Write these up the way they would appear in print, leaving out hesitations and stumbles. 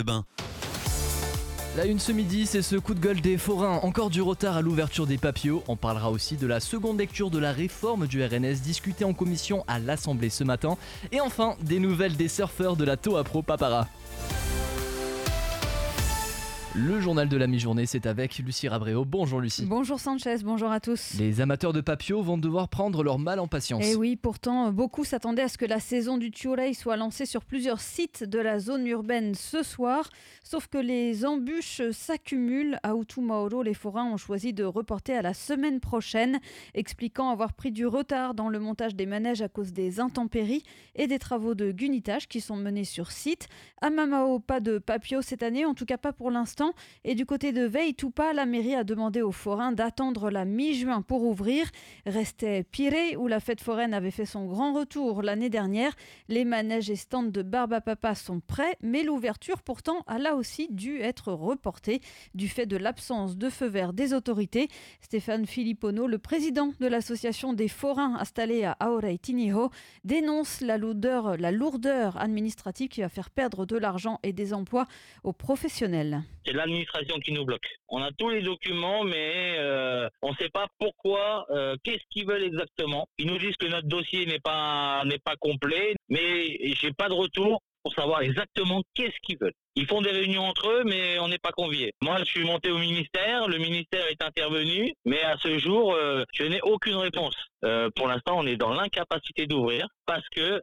Ben. La une ce midi, c'est ce coup de gueule des forains. Encore du retard à l'ouverture des papillots. On parlera aussi de la seconde lecture de la réforme du RNS discutée en commission à l'Assemblée ce matin. Et enfin, des nouvelles des surfeurs de la Toa Pro Papara. Le journal de la mi-journée, c'est avec Lucie Rabreo. Bonjour Lucie. Bonjour Sanchez, bonjour à tous. Les amateurs de papillots vont devoir prendre leur mal en patience. Et oui, pourtant, beaucoup s'attendaient à ce que la saison du Tchurei soit lancée sur plusieurs sites de la zone urbaine ce soir. Sauf que les embûches s'accumulent. À Utumaoro, les forains ont choisi de reporter à la semaine prochaine, expliquant avoir pris du retard dans le montage des manèges à cause des intempéries et des travaux de gunitage qui sont menés sur site. À Mamao, pas de papillots cette année, en tout cas pas pour l'instant. Et du côté de Veitupa, la mairie a demandé aux forains d'attendre la mi-juin pour ouvrir. Restait Pirée, où la fête foraine avait fait son grand retour l'année dernière. Les manèges et stands de Barbapapa sont prêts, mais l'ouverture pourtant a là aussi dû être reportée du fait de l'absence de feu vert des autorités. Stéphane Filippono, le président de l'association des forains installés à Ahorei-Tiniho, dénonce la lourdeur administrative qui va faire perdre de l'argent et des emplois aux professionnels. C'est l'administration qui nous bloque. On a tous les documents, mais on ne sait pas pourquoi, qu'est-ce qu'ils veulent exactement. Ils nous disent que notre dossier n'est pas complet, mais j'ai pas de retour pour savoir exactement qu'est-ce qu'ils veulent. Ils font des réunions entre eux, mais on n'est pas conviés. Moi, je suis monté au ministère, le ministère est intervenu, mais à ce jour, je n'ai aucune réponse. Pour l'instant, on est dans l'incapacité d'ouvrir parce que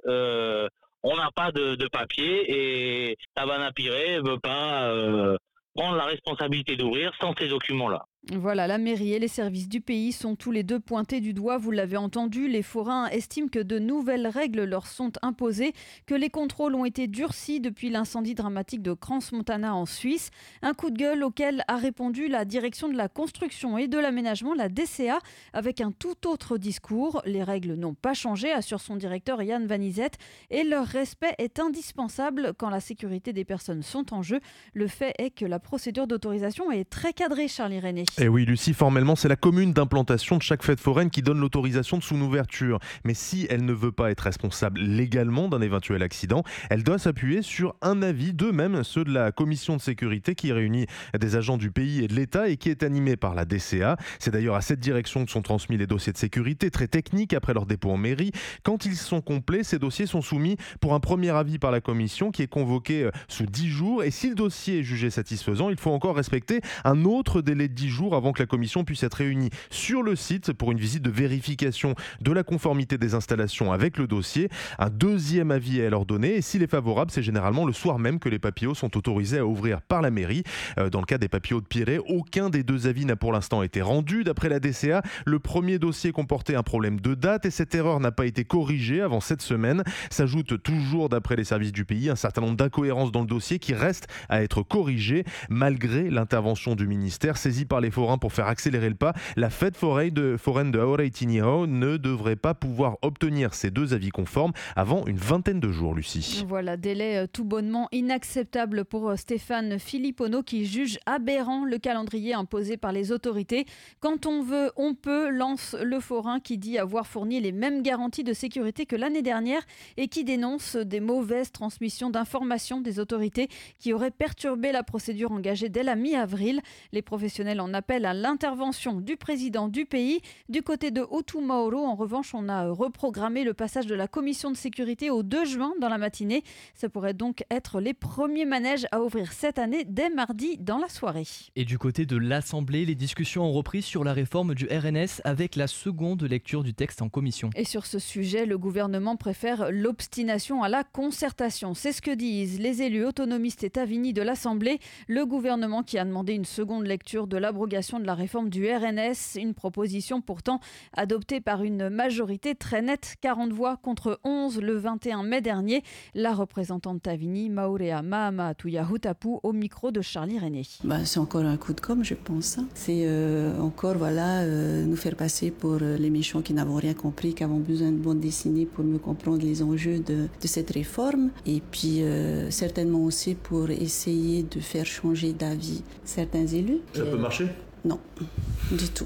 on n'a pas de papier et Tabana Pirée ne veut pas prendre la responsabilité d'ouvrir sans ces documents-là. Voilà, la mairie et les services du pays sont tous les deux pointés du doigt. Vous l'avez entendu, les forains estiment que de nouvelles règles leur sont imposées, que les contrôles ont été durcis depuis l'incendie dramatique de Crans-Montana en Suisse. Un coup de gueule auquel a répondu la direction de la construction et de l'aménagement, la DCA, avec un tout autre discours. Les règles n'ont pas changé, assure son directeur Yann Vanizette, et leur respect est indispensable quand la sécurité des personnes sont en jeu. Le fait est que la procédure d'autorisation est très cadrée, Charlie René. Et oui, Lucie, formellement, c'est la commune d'implantation de chaque fête foraine qui donne l'autorisation de son ouverture. Mais si elle ne veut pas être responsable légalement d'un éventuel accident, elle doit s'appuyer sur un avis d'eux-mêmes, ceux de la commission de sécurité qui réunit des agents du pays et de l'État et qui est animée par la DCA. C'est d'ailleurs à cette direction que sont transmis les dossiers de sécurité, très techniques après leur dépôt en mairie. Quand ils sont complets, ces dossiers sont soumis pour un premier avis par la commission qui est convoquée sous 10 jours. Et si le dossier est jugé satisfaisant, il faut encore respecter un autre délai de 10 jours avant que la commission puisse être réunie sur le site pour une visite de vérification de la conformité des installations avec le dossier. Un deuxième avis est alors donné et s'il est favorable, c'est généralement le soir même que les papillots sont autorisés à ouvrir par la mairie. Dans le cas des papillots de Pirée, aucun des deux avis n'a pour l'instant été rendu. D'après la DCA, le premier dossier comportait un problème de date et cette erreur n'a pas été corrigée avant cette semaine. S'ajoute toujours, d'après les services du pays, un certain nombre d'incohérences dans le dossier qui restent à être corrigées malgré l'intervention du ministère saisi par les forains pour faire accélérer le pas. La fête foraine de Ahorei-Tiniho ne devrait pas pouvoir obtenir ces deux avis conformes avant une vingtaine de jours, Lucie. Voilà, délai tout bonnement inacceptable pour Stéphane Filippono qui juge aberrant le calendrier imposé par les autorités. Quand on veut, on peut, lance le forain qui dit avoir fourni les mêmes garanties de sécurité que l'année dernière et qui dénonce des mauvaises transmissions d'informations des autorités qui auraient perturbé la procédure engagée dès la mi-avril. Les professionnels en appellent à l'intervention du président du pays. Du côté de Utumaoro, en revanche, on a reprogrammé le passage de la commission de sécurité au 2 juin dans la matinée. Ça pourrait donc être les premiers manèges à ouvrir cette année dès mardi dans la soirée. Et du côté de l'Assemblée, les discussions ont repris sur la réforme du RNS avec la seconde lecture du texte en commission. Et sur ce sujet, le gouvernement préfère l'obstination à la concertation. C'est ce que disent les élus autonomistes et tavinis de l'Assemblée. Le gouvernement qui a demandé une seconde lecture de l'abrogation de la réforme du RNS, une proposition pourtant adoptée par une majorité très nette, 40 voix contre 11 le 21 mai dernier. La représentante Tavini, Maurea Mahamatouya Hutapu, au micro de Charlie René. C'est encore un coup de com', je pense. C'est encore nous faire passer pour les méchants qui n'avons rien compris, qui avons besoin de bande dessinée pour mieux comprendre les enjeux de cette réforme. Et puis certainement aussi pour essayer de faire changer d'avis certains élus. Ça peut marcher ? Non, du tout.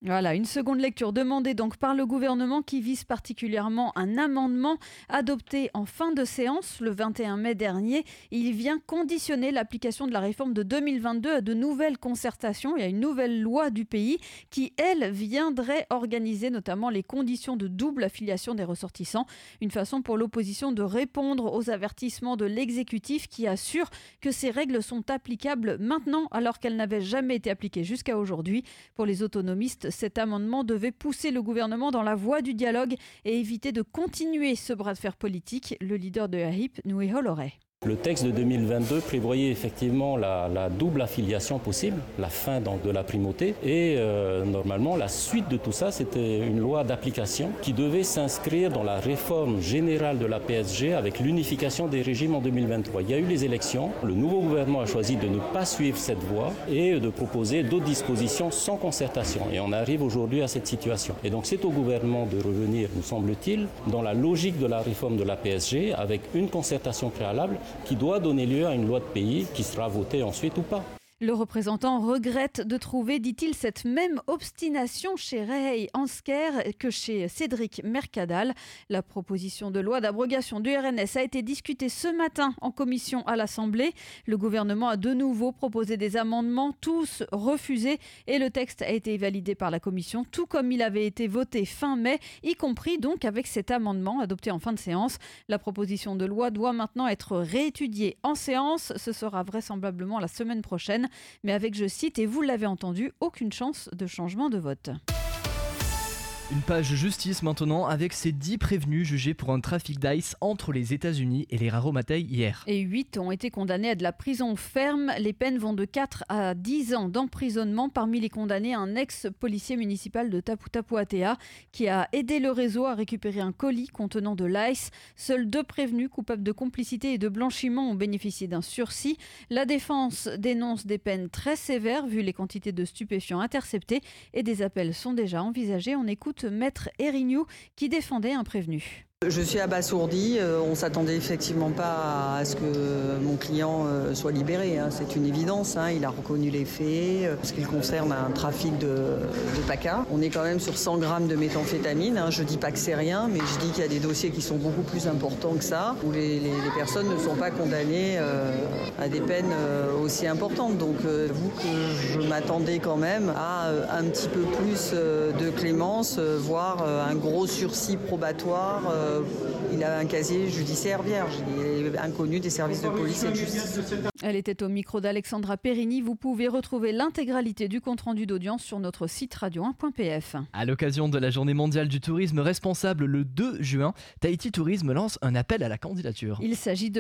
Voilà, une seconde lecture demandée donc par le gouvernement qui vise particulièrement un amendement adopté en fin de séance le 21 mai dernier. Il vient conditionner l'application de la réforme de 2022 à de nouvelles concertations et à une nouvelle loi du pays qui, elle, viendrait organiser notamment les conditions de double affiliation des ressortissants. Une façon pour l'opposition de répondre aux avertissements de l'exécutif qui assure que ces règles sont applicables maintenant alors qu'elles n'avaient jamais été appliquées jusqu'à aujourd'hui. Pour les autonomistes, cet amendement devait pousser le gouvernement dans la voie du dialogue et éviter de continuer ce bras de fer politique. Le leader de AHIP, Nui Holore. Le texte de 2022 prévoyait effectivement la double affiliation possible, la fin donc de la primauté et normalement la suite de tout ça c'était une loi d'application qui devait s'inscrire dans la réforme générale de la PSG avec l'unification des régimes en 2023. Il y a eu les élections, le nouveau gouvernement a choisi de ne pas suivre cette voie et de proposer d'autres dispositions sans concertation et on arrive aujourd'hui à cette situation. Et donc c'est au gouvernement de revenir, nous semble-t-il, dans la logique de la réforme de la PSG avec une concertation préalable qui doit donner lieu à une loi de pays qui sera votée ensuite ou pas. Le représentant regrette de trouver, dit-il, cette même obstination chez Rey Hansker que chez Cédric Mercadal. La proposition de loi d'abrogation du RNS a été discutée ce matin en commission à l'Assemblée. Le gouvernement a de nouveau proposé des amendements, tous refusés, et le texte a été validé par la commission, tout comme il avait été voté fin mai, y compris donc avec cet amendement adopté en fin de séance. La proposition de loi doit maintenant être réétudiée en séance. Ce sera vraisemblablement la semaine prochaine. Mais avec, je cite, et vous l'avez entendu, aucune chance de changement de vote. Une page justice maintenant avec ces 10 prévenus jugés pour un trafic d'ice entre les États-Unis et les Raromatei hier. Et 8 ont été condamnés à de la prison ferme. Les peines vont de 4 à 10 ans d'emprisonnement. Parmi les condamnés, un ex-policier municipal de Tapu-Tapu-Atea qui a aidé le réseau à récupérer un colis contenant de l'ice. Seuls 2 prévenus coupables de complicité et de blanchiment ont bénéficié d'un sursis. La défense dénonce des peines très sévères vu les quantités de stupéfiants interceptés et des appels sont déjà envisagés. On écoute Maître Erignou qui défendait un prévenu. Je suis abasourdi, on ne s'attendait effectivement pas à ce que mon client soit libéré, c'est une évidence, il a reconnu les faits. Ce qui concerne un trafic de PACA, on est quand même sur 100 grammes de méthamphétamine, je ne dis pas que c'est rien, mais je dis qu'il y a des dossiers qui sont beaucoup plus importants que ça, où les personnes ne sont pas condamnées à des peines aussi importantes. Donc j'avoue que je m'attendais quand même à un petit peu plus de clémence, voire un gros sursis probatoire. Il a un casier judiciaire vierge, il est inconnu des services de police et de justice. Elle était au micro d'Alexandra Perini. Vous pouvez retrouver l'intégralité du compte-rendu d'audience sur notre site radio1.pf. À l'occasion de la journée mondiale du tourisme responsable le 2 juin, Tahiti Tourisme lance un appel à la candidature. Il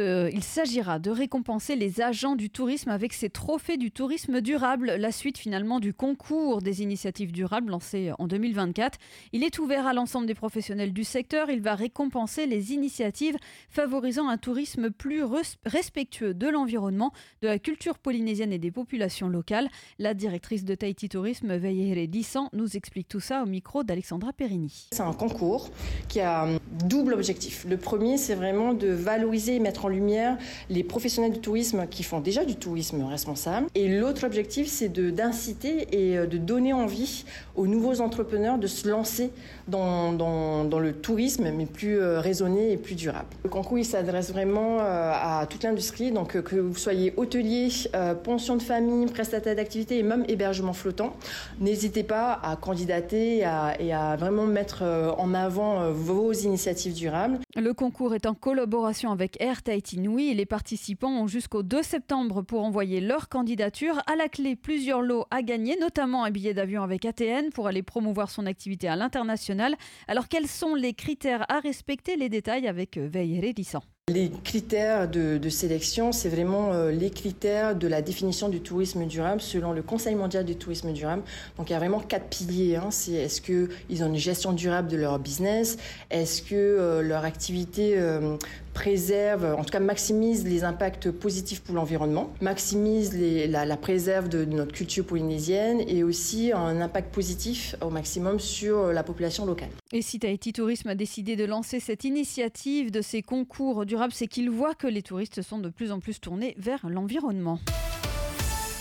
s'agira de récompenser les agents du tourisme avec ces trophées du tourisme durable, la suite finalement du concours des initiatives durables lancé en 2024. Il est ouvert à l'ensemble des professionnels du secteur. Il va récompenser les initiatives favorisant un tourisme plus respectueux de l'environnement, de la culture polynésienne et des populations locales. La directrice de Tahiti Tourisme, Veihere Lissan, nous explique tout ça au micro d'Alexandra Perini. C'est un concours qui a un double objectif. Le premier, c'est vraiment de valoriser et mettre en lumière les professionnels du tourisme qui font déjà du tourisme responsable. Et l'autre objectif, c'est d'inciter et de donner envie aux nouveaux entrepreneurs de se lancer dans le tourisme, mais plus raisonné et plus durable. Le concours, il s'adresse vraiment à toute l'industrie, donc que vous soyez hôtelier, pension de famille, prestataire d'activité et même hébergement flottant. N'hésitez pas à candidater et à vraiment mettre en avant vos initiatives durables. Le concours est en collaboration avec Air Tahiti Nui et les participants ont jusqu'au 2 septembre pour envoyer leur candidature. À la clé, plusieurs lots à gagner, notamment un billet d'avion avec ATN pour aller promouvoir son activité à l'international. Alors quels sont les critères à respecter? Les détails avec Veihere Lissan. Les critères de sélection, c'est vraiment les critères de la définition du tourisme durable selon le Conseil mondial du tourisme durable. Donc il y a vraiment 4 piliers. C'est est-ce qu'ils ont une gestion durable de leur business? Est-ce que leur activité préserve, en tout cas maximise les impacts positifs pour l'environnement, maximise la préserve de notre culture polynésienne et aussi un impact positif au maximum sur la population locale. Et si Tahiti Tourisme a décidé de lancer cette initiative de ces concours durables, c'est qu'il voit que les touristes sont de plus en plus tournés vers l'environnement.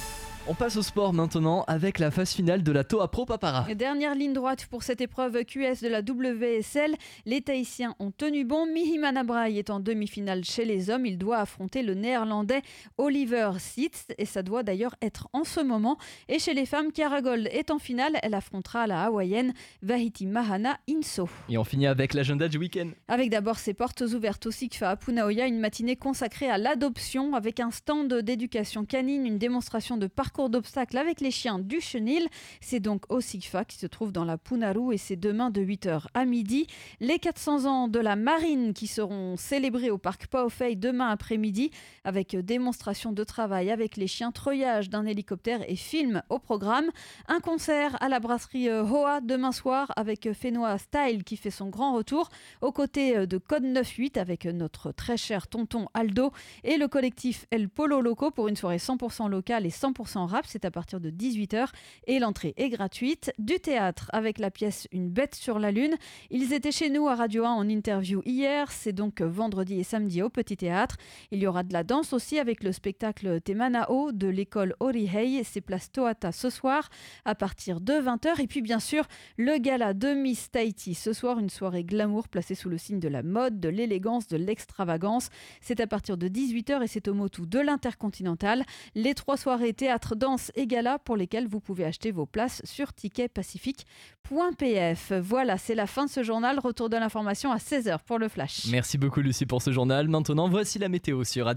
On passe au sport maintenant avec la phase finale de la Toa Pro Papara. Dernière ligne droite pour cette épreuve QS de la WSL. Les Tahitiens ont tenu bon. Mihimana Braille est en demi-finale chez les hommes. Il doit affronter le néerlandais Oliver Sitz et ça doit d'ailleurs être en ce moment. Et chez les femmes, Chiara Gold est en finale. Elle affrontera la hawaïenne Vahiti Mahana Inso. Et on finit avec l'agenda du week-end. Avec d'abord ses portes ouvertes au Sikfa à Punaoya, une matinée consacrée à l'adoption avec un stand d'éducation canine, une démonstration de parcours d'obstacles avec les chiens du chenil. C'est donc au Sikfa qui se trouve dans la Punaru et c'est demain de 8h à midi. Les 400 ans de la marine qui seront célébrés au parc Paofei demain après-midi avec démonstration de travail avec les chiens, treuillage d'un hélicoptère et film au programme. Un concert à la brasserie Hoa demain soir avec Fenoa Style qui fait son grand retour aux côtés de Code 98 avec notre très cher tonton Aldo et le collectif El Polo Loco pour une soirée 100% locale et 100% rap. C'est à partir de 18h et l'entrée est gratuite. Du théâtre avec la pièce Une bête sur la lune. Ils étaient chez nous à Radio 1 en interview hier. C'est donc vendredi et samedi au Petit Théâtre. Il y aura de la danse aussi avec le spectacle Temanao de l'école Orihei. C'est place Toata ce soir à partir de 20h. Et puis bien sûr le gala de Miss Tahiti ce soir, une soirée glamour placée sous le signe de la mode, de l'élégance, de l'extravagance. C'est à partir de 18h et c'est au Motu de l'Intercontinental. Les 3 soirées théâtre, danse et gala pour lesquelles vous pouvez acheter vos places sur ticketpacifique.pf. Voilà, c'est la fin de ce journal. Retour de l'information à 16h pour le Flash. Merci beaucoup Lucie pour ce journal. Maintenant, voici la météo sur